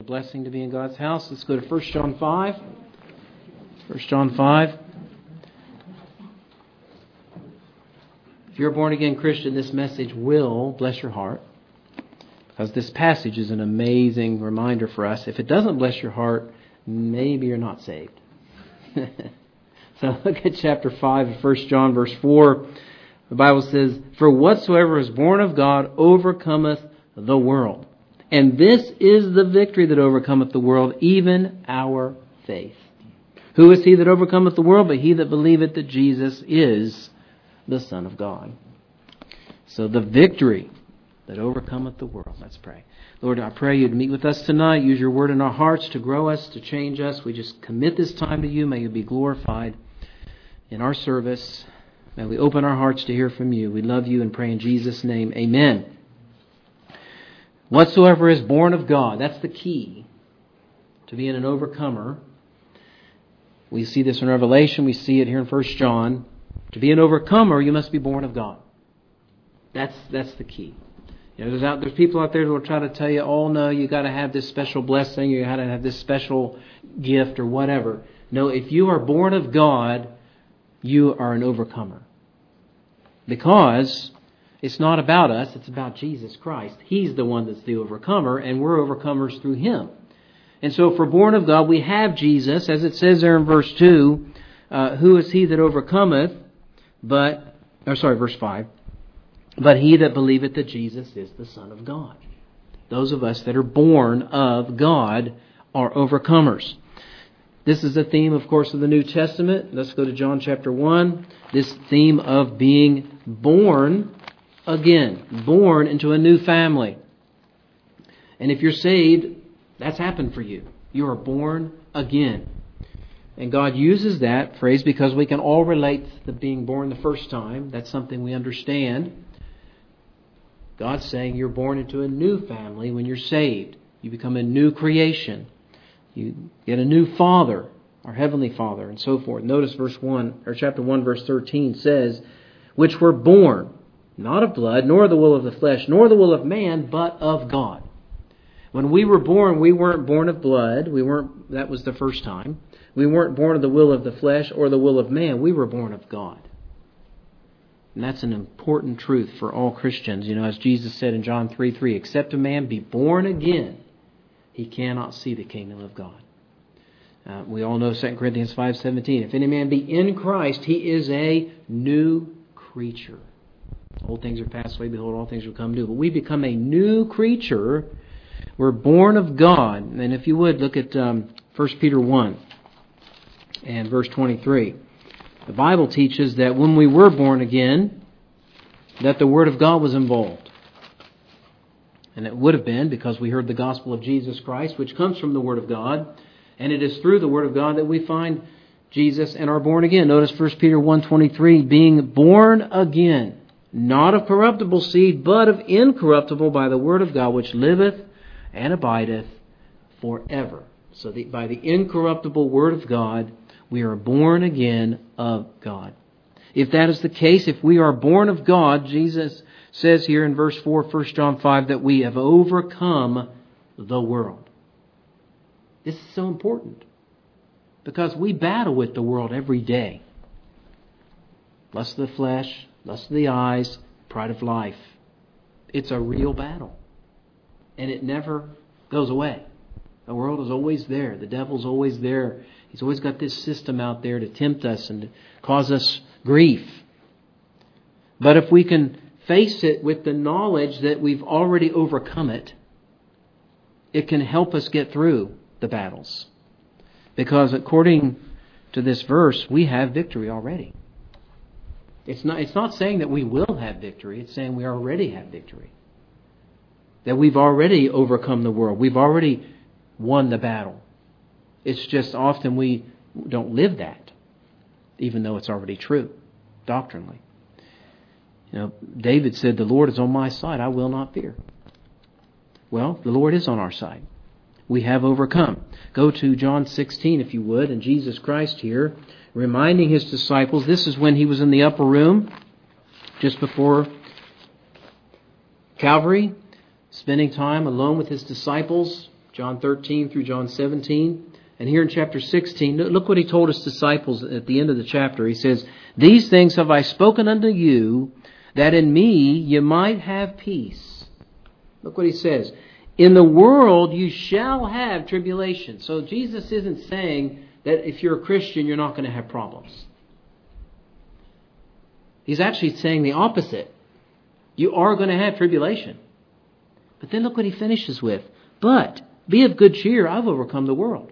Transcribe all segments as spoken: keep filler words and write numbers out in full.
A blessing to be in God's house. Let's go to First John five. First John five. If you're a born-again Christian, this message will bless your heart, because this passage is an amazing reminder for us. If it doesn't bless your heart, maybe you're not saved. So look at chapter five of First John, verse four. The Bible says, "For whatsoever is born of God overcometh the world. And this is the victory that overcometh the world, even our faith. Who is he that overcometh the world? But he that believeth that Jesus is the Son of God." So the victory that overcometh the world. Let's pray. Lord, I pray you to meet with us tonight. Use your word in our hearts to grow us, to change us. We just commit this time to you. May you be glorified in our service. May we open our hearts to hear from you. We love you and pray in Jesus' name. Amen. Whatsoever is born of God. That's the key to being an overcomer. We see this in Revelation. We see it here in First John. To be an overcomer, you must be born of God. That's that's the key. You know, there's out there's people out there who will try to tell you, "Oh no, you got to have this special blessing, you got to have this special gift or whatever." No, if you are born of God, you are an overcomer. Because it's not about us, it's about Jesus Christ. He's the one that's the overcomer, and we're overcomers through Him. And so if we're born of God, we have Jesus, as it says there in verse two, uh, "Who is he that overcometh?" But, or sorry, verse five. "But he that believeth that Jesus is the Son of God." Those of us that are born of God are overcomers. This is a theme, of course, of the New Testament. Let's go to John chapter one. This theme of being born again. Born into a new family. And if you're saved, that's happened for you. You are born again. And God uses that phrase because we can all relate to being born the first time. That's something we understand. God's saying you're born into a new family when you're saved. You become a new creation. You get a new Father, our Heavenly Father, and so forth. Notice verse one, or chapter one, verse thirteen says, "Which were born, not of blood, nor the will of the flesh, nor the will of man, but of God." When we were born, we weren't born of blood. We weren't. That was the first time. We weren't born of the will of the flesh or the will of man. We were born of God. And that's an important truth for all Christians. You know, as Jesus said in John three three, "Except a man be born again, he cannot see the kingdom of God." Uh, we all know Second Corinthians five seventeen. "If any man be in Christ, he is a new creature. Old things are passed away, behold, all things will become new." But we become a new creature. We're born of God. And if you would, look at um, First Peter one and verse twenty-three. The Bible teaches that when we were born again, that the Word of God was involved. And it would have been because we heard the gospel of Jesus Christ, which comes from the Word of God. And it is through the Word of God that we find Jesus and are born again. Notice First Peter one twenty-three, "Being born again, not of corruptible seed, but of incorruptible, by the Word of God, which liveth and abideth forever." So the, by the incorruptible Word of God, we are born again of God. If that is the case, if we are born of God, Jesus says here in verse four, First John five, that we have overcome the world. This is so important because we battle with the world every day. Lust of the flesh, lust of the eyes, pride of life. It's a real battle. And it never goes away. The world is always there. The devil's always there. He's always got this system out there to tempt us and to cause us grief. But if we can face it with the knowledge that we've already overcome it, it can help us get through the battles. Because according to this verse, we have victory already. It's not, it's not saying that we will have victory. It's saying we already have victory. That we've already overcome the world. We've already won the battle. It's just often we don't live that, even though it's already true, doctrinally. You know, David said, "The Lord is on my side, I will not fear." Well, the Lord is on our side. We have overcome. Go to John sixteen, if you would, and Jesus Christ here, reminding His disciples, this is when He was in the upper room, just before Calvary, spending time alone with His disciples, John thirteen through John seventeen. And here in chapter sixteen, look what he told his disciples at the end of the chapter. He says, "These things have I spoken unto you, that in me you might have peace." Look what he says. "In the world you shall have tribulation." So Jesus isn't saying that if you're a Christian, you're not going to have problems. He's actually saying the opposite. You are going to have tribulation. But then look what he finishes with. "But be of good cheer, I've overcome the world."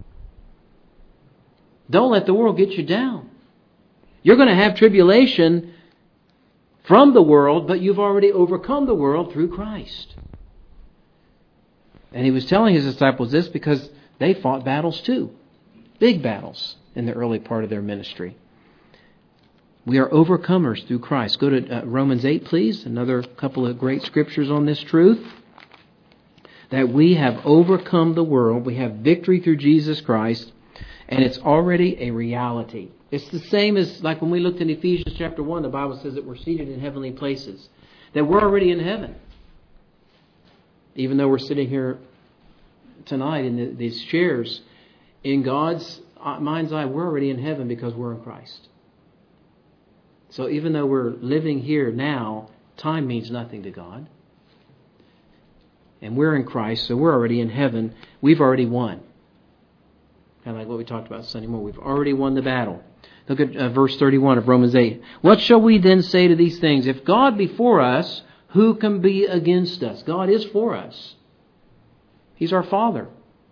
Don't let the world get you down. You're going to have tribulation from the world, but you've already overcome the world through Christ. And he was telling his disciples this because they fought battles too. Big battles in the early part of their ministry. We are overcomers through Christ. Go to uh, Romans eight, please. Another couple of great scriptures on this truth. That we have overcome the world. We have victory through Jesus Christ. And it's already a reality. It's the same as like when we looked in Ephesians chapter one. The Bible says that we're seated in heavenly places. That we're already in heaven. Even though we're sitting here tonight in the, these chairs, in God's mind's eye, we're already in heaven because we're in Christ. So even though we're living here now, time means nothing to God. And we're in Christ, so we're already in heaven. We've already won. Kind of like what we talked about Sunday morning. We've already won the battle. Look at uh, verse thirty-one of Romans eight. "What shall we then say to these things? If God be for us, who can be against us?" God is for us. He's our Father.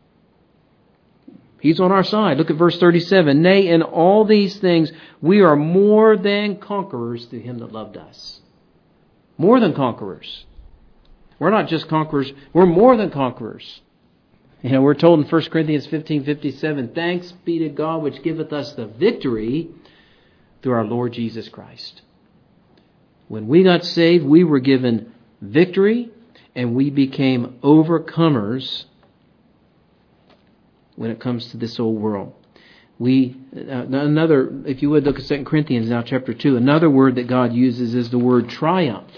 He's on our side. Look at verse thirty-seven. "Nay, in all these things we are more than conquerors through Him that loved us." More than conquerors. We're not just conquerors. We're more than conquerors. You know, we're told in First Corinthians fifteen fifty-seven, "Thanks be to God which giveth us the victory through our Lord Jesus Christ." When we got saved, we were given victory and we became overcomers when it comes to this old world. We uh, another, if you would look at Second Corinthians now, chapter two, another word that God uses is the word triumph.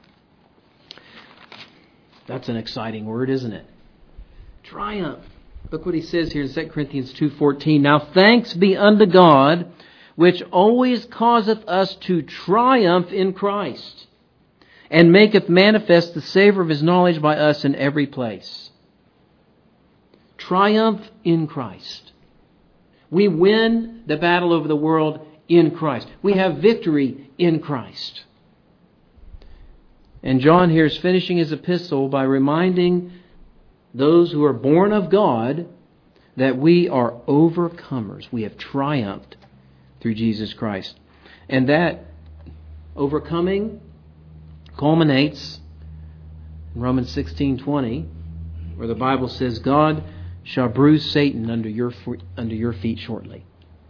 That's an exciting word, isn't it? Triumph. Look what he says here in Second Corinthians two fourteen. "Now thanks be unto God, which always causeth us to triumph in Christ, and maketh manifest the savour of His knowledge by us in every place." Triumph in Christ. We win the battle over the world in Christ. We have victory in Christ. And John here is finishing his epistle by reminding those who are born of God that we are overcomers. We have triumphed through Jesus Christ. And that overcoming culminates in Romans sixteen twenty, where the Bible says, "God shall bruise Satan under your under your feet shortly."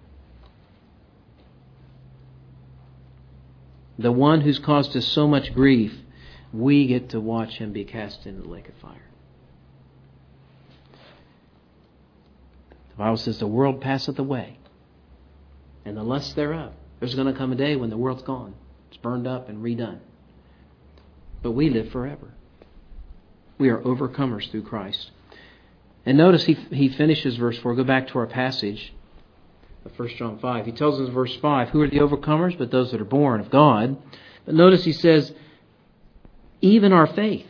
The one who's caused us so much grief, we get to watch him be cast into the lake of fire. The Bible says the world passeth away, and the lust thereof. There's going to come a day when the world's gone. It's burned up and redone. But we live forever. We are overcomers through Christ. And notice he he finishes verse four. Go back to our passage of First John five. He tells us in verse five, "Who are the overcomers? But those that are born of God." But notice he says, even our faith.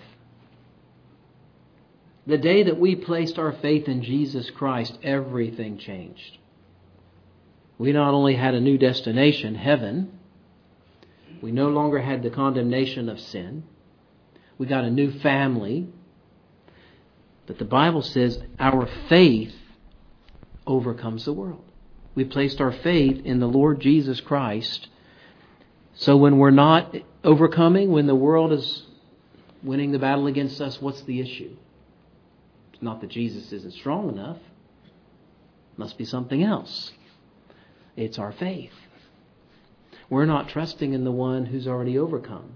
The day that we placed our faith in Jesus Christ, everything changed. We not only had a new destination, heaven. We no longer had the condemnation of sin. We got a new family. But the Bible says our faith overcomes the world. We placed our faith in the Lord Jesus Christ. So when we're not overcoming, when the world is winning the battle against us, what's the issue? It's not that Jesus isn't strong enough. It must be something else. It's our faith. We're not trusting in the one who's already overcome.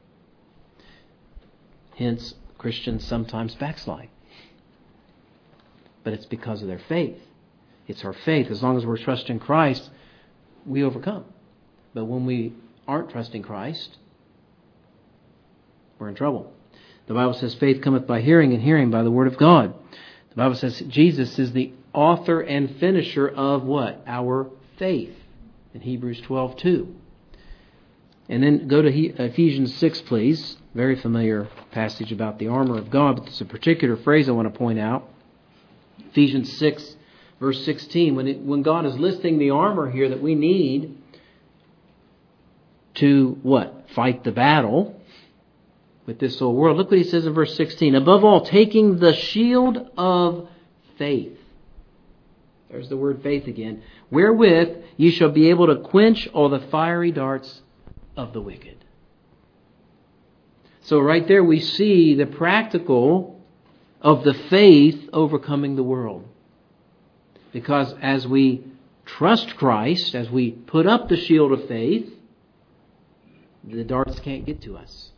Hence, Christians sometimes backslide. But it's because of their faith. It's our faith. As long as we're trusting Christ, we overcome. But when we aren't trusting Christ, we're in trouble. The Bible says faith cometh by hearing, and hearing by the word of God. Bible says Jesus is the author and finisher of what? Our faith. In Hebrews twelve two. And then go to Ephesians six, please. Very familiar passage about the armor of God, but there's a particular phrase I want to point out. Ephesians six, verse sixteen. When, it, when God is listing the armor here that we need to, what? Fight the battle with this old world. Look what he says in verse sixteen. Above all, taking the shield of faith. There's the word faith again. Wherewith ye shall be able to quench all the fiery darts of the wicked. So right there we see the practical of the faith overcoming the world. Because as we trust Christ, as we put up the shield of faith, the darts can't get to us.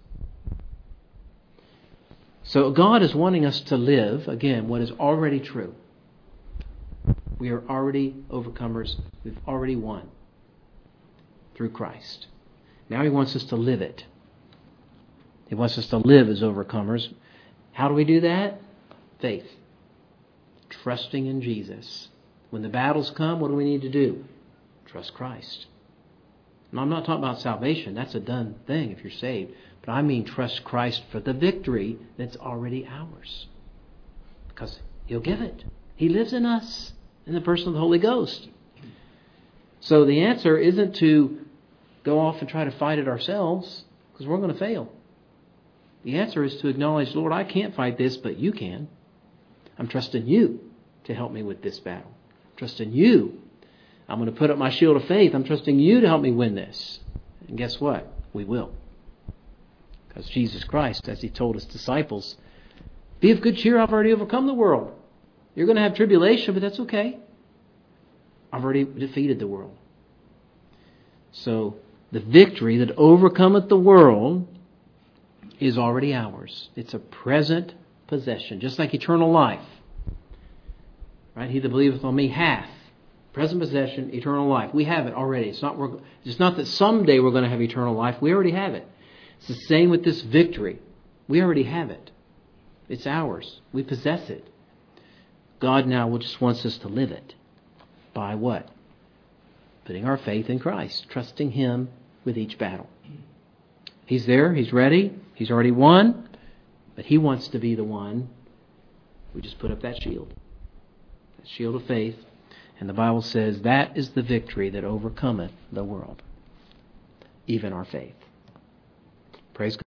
So God is wanting us to live, again, what is already true. We are already overcomers. We've already won through Christ. Now He wants us to live it. He wants us to live as overcomers. How do we do that? Faith. Trusting in Jesus. When the battles come, what do we need to do? Trust Christ. Now, I'm not talking about salvation. That's a done thing if you're saved. But I mean trust Christ for the victory that's already ours. Because He'll give it. He lives in us in the person of the Holy Ghost. So the answer isn't to go off and try to fight it ourselves, because we're going to fail. The answer is to acknowledge, Lord, I can't fight this, but You can. I'm trusting You to help me with this battle. I'm trusting You. I'm going to put up my shield of faith. I'm trusting You to help me win this. And guess what? We will. Because Jesus Christ, as He told His disciples, be of good cheer, I've already overcome the world. You're going to have tribulation, but that's okay. I've already defeated the world. So the victory that overcometh the world is already ours. It's a present possession, just like eternal life. Right? He that believeth on Me hath present possession, eternal life. We have it already. It's not, we're, it's not that someday we're going to have eternal life. We already have it. It's the same with this victory. We already have it. It's ours. We possess it. God now just wants us to live it. By what? Putting our faith in Christ. Trusting Him with each battle. He's there. He's ready. He's already won. But He wants to be the one. We just put up that shield. That shield of faith. And the Bible says that is the victory that overcometh the world. Even our faith. Praise God.